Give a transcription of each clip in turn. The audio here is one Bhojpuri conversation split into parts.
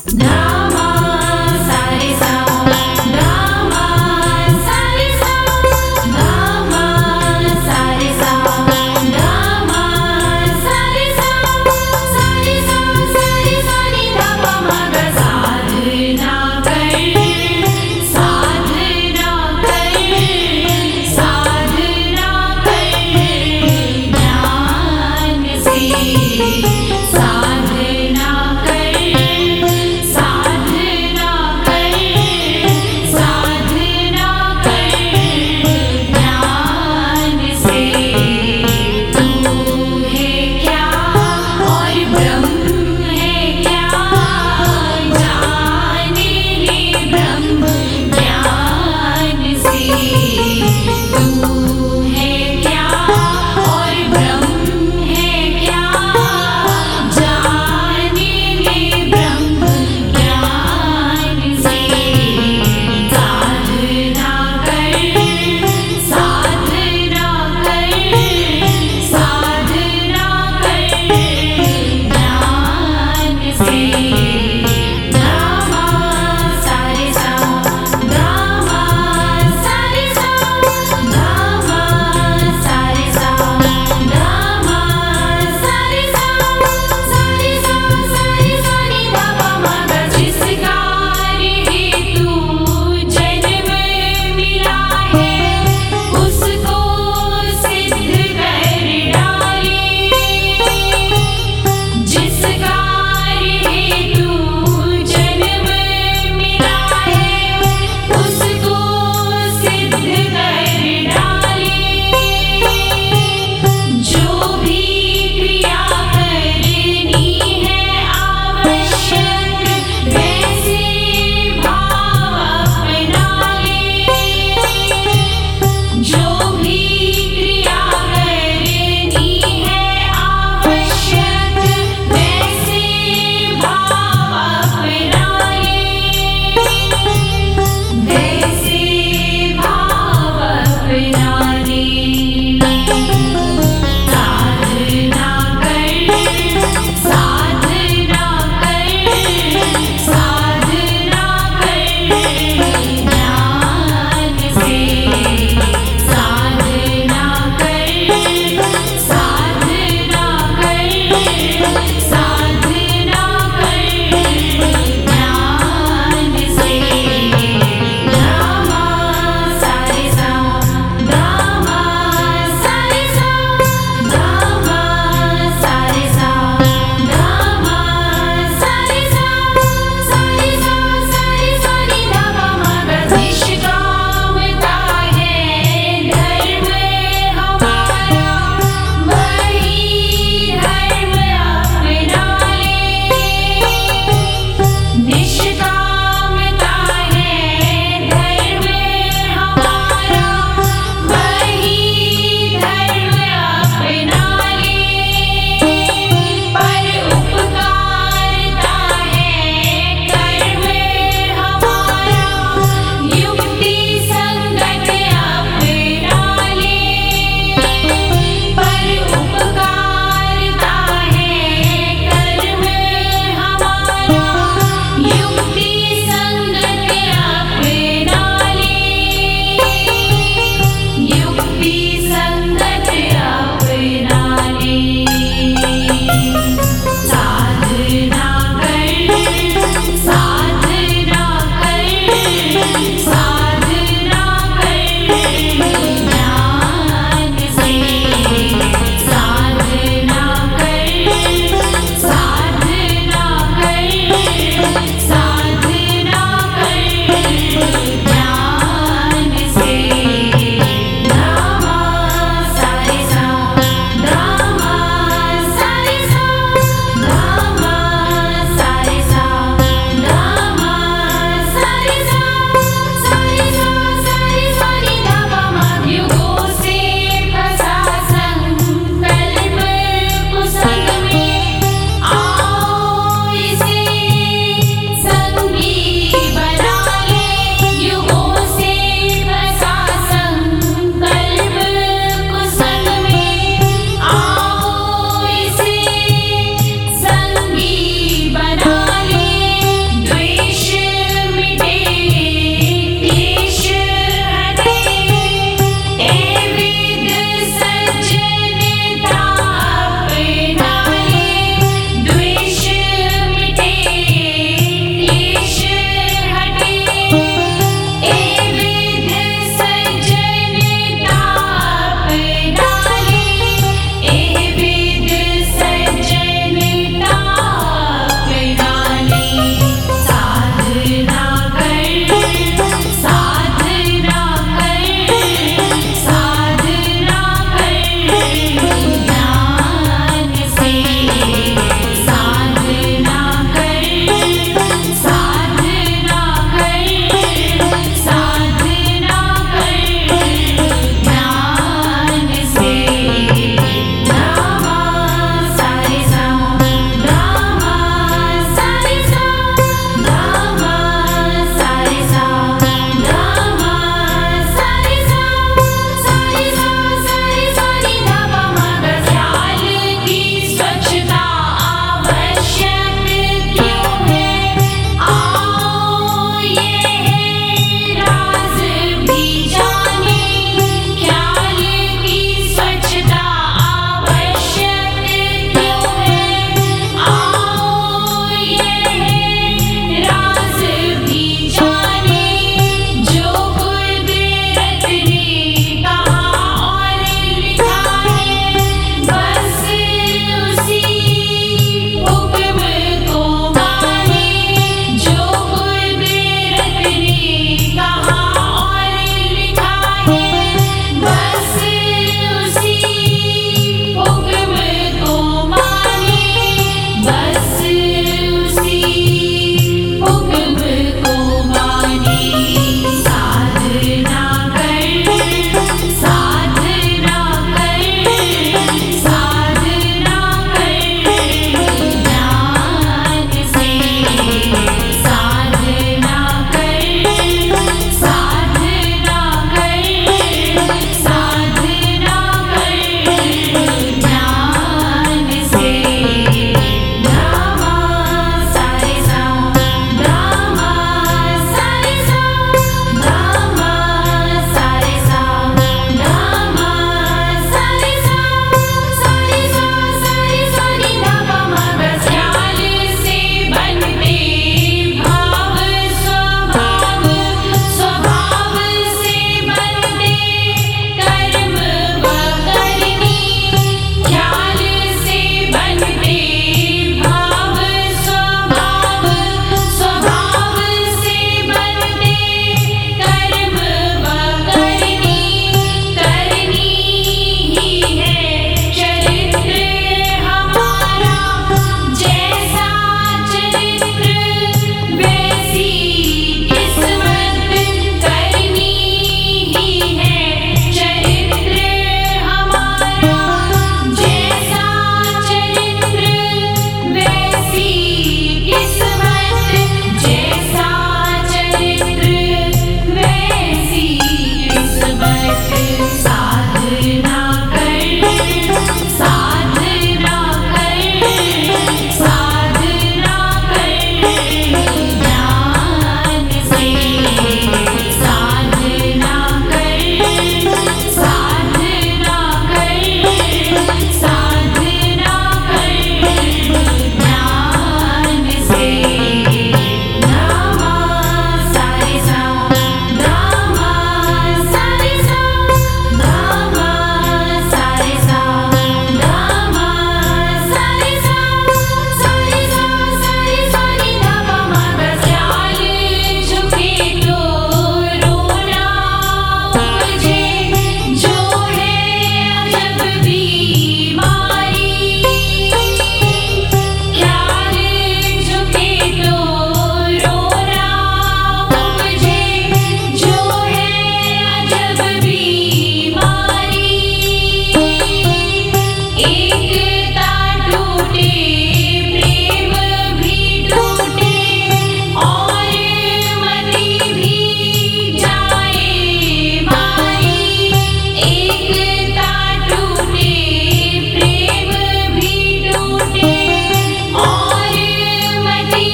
Drama sarisa, drama sarisa, drama sarisa, drama sarisa, sarisa sarisa ni dhapa maga sadhna kar, sadhna kar, sadhना कर ज्ञान से साधना कर साधना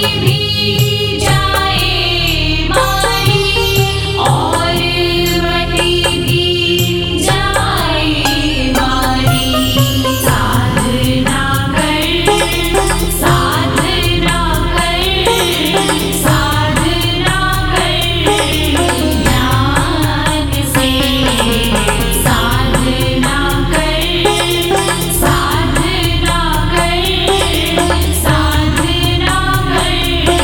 भी जाए मारी और मती भी जाए मारी साधना कर साधना कर साधना कर ज्ञान से साधना कर साधना कर साधना कर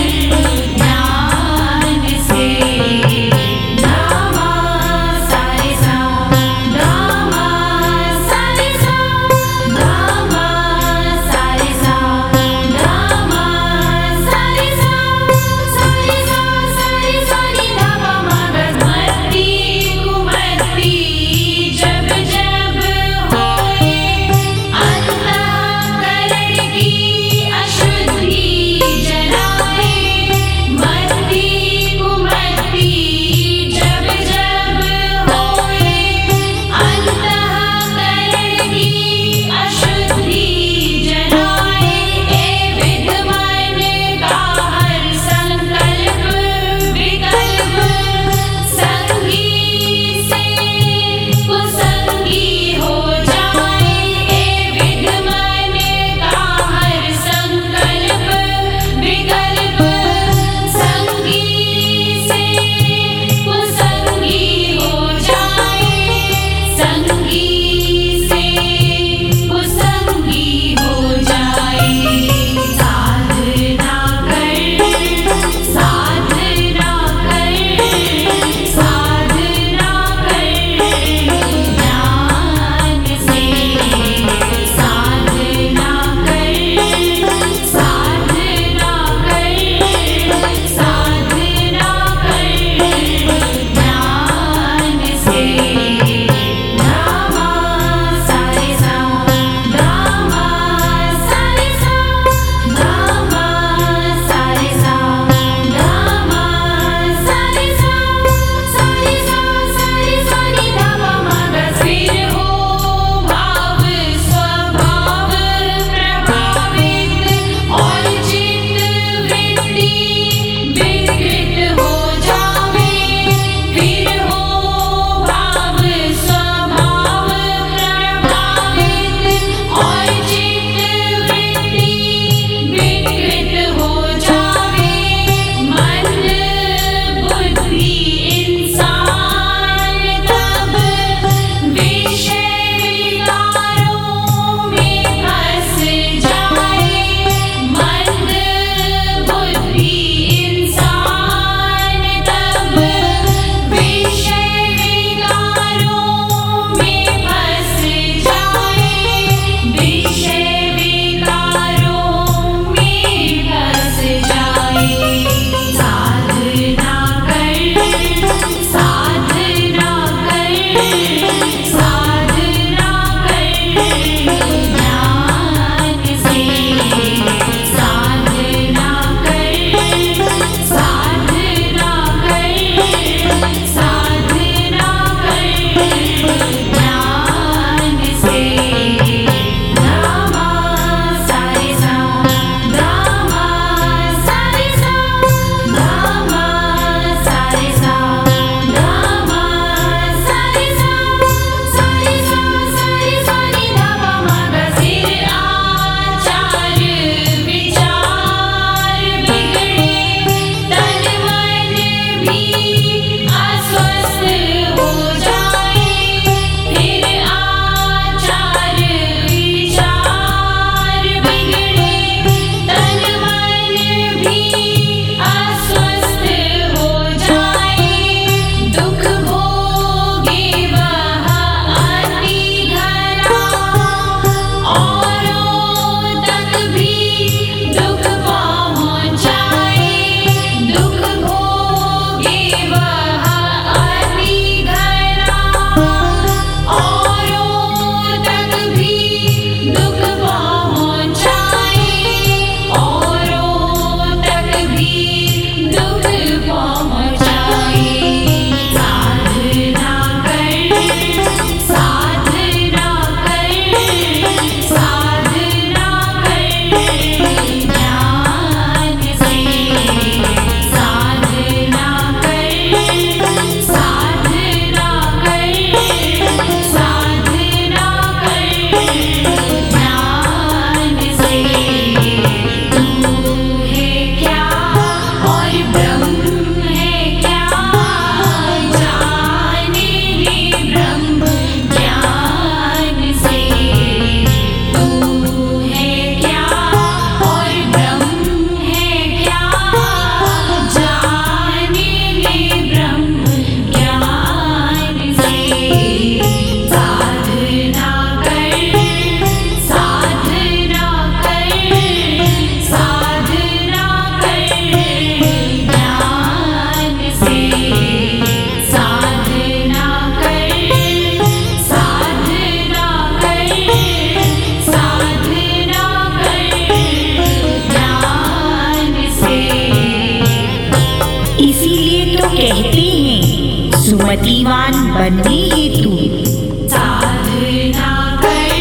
तो कहते हैं सुमतिवान बनने हेतु साधना कर,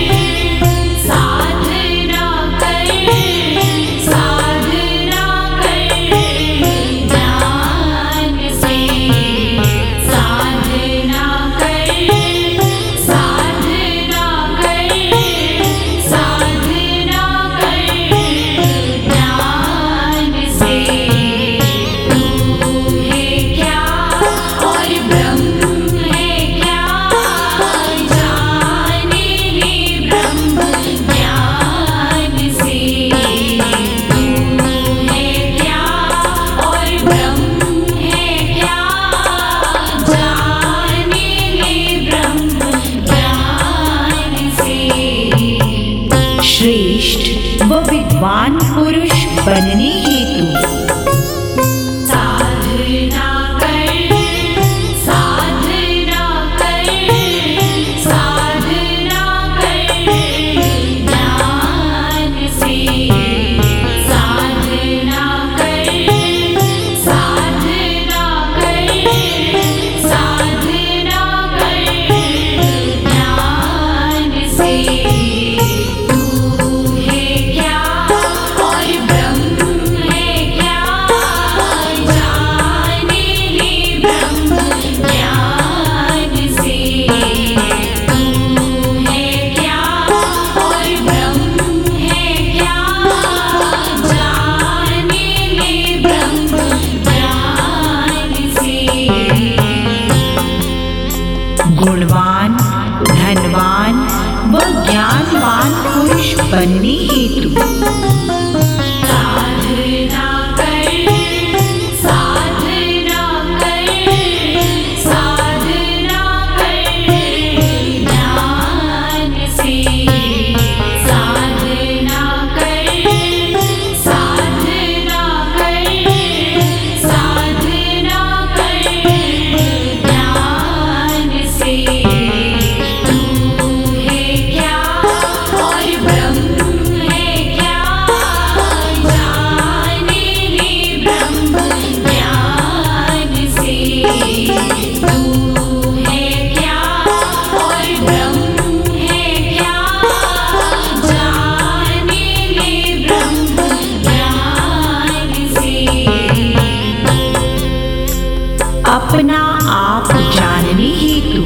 साधना कर, साधना कर ज्ञान से। साधना कर, साधना कर, साधना कर ज्ञान से। तू है क्या और ब्रह्म है क्या, जाने ले ब्रह्म ज्ञान से। तू है क्या और ब्रह्म है क्या, जाने ले ब्रह्म ज्ञान से। श्रेष्ठ व विद्वान पुरुष बनने हेतु साधना कर, साधना कर, साधना कर ज्ञान से। साधना कर, साधना कर, साधना कर ज्ञान से। तू है क्या और ब्रह्म है क्या, जाने ले ब्रह्म ज्ञान से। तू है क्या और ब्रह्म है क्या, जाने ले ब्रह्म ज्ञान से। गुणवान धनवान व ज्ञानवान पुरुष बनने हेतु साधना कर, साधना कर, साधना कर ज्ञान से। साधना कर, साधना कर, साधना कर ज्ञान से। तू है क्या और ब्रह्म है क्या, जाने ले ब्रह्म ज्ञान से। तू है क्या और ब्रह्म है क्या, जाने ले ब्रह्म ज्ञान से। अपना आप जानने हेतु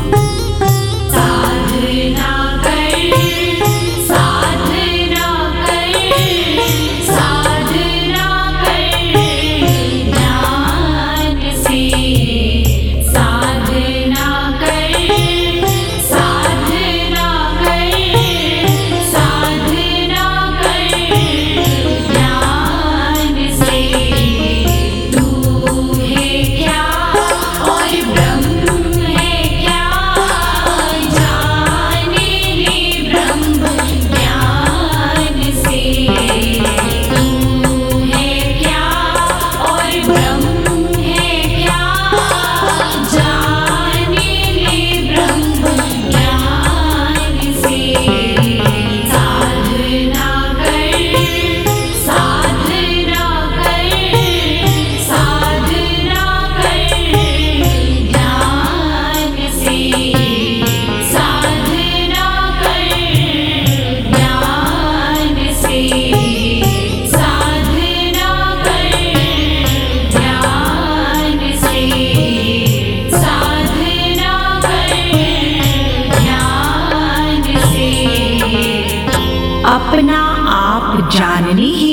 साधना कर, साधना कर, साधना कर ज्ञान से। साधना कर, साधना कर, साधना कर ज्ञान से। तू है क्या और ब्रह्म है क्या, जाने ले ब्रह्म ज्ञान से। तू है क्या और ब्रह्म है क्या, जाने ले ब्रह्म ज्ञान से। साधना कर, साधना कर, साधना कर ज्ञान से। साधना कर ज्ञान से। साधना कर ज्ञान से। साधना कर ज्ञान से। अपना आप जानने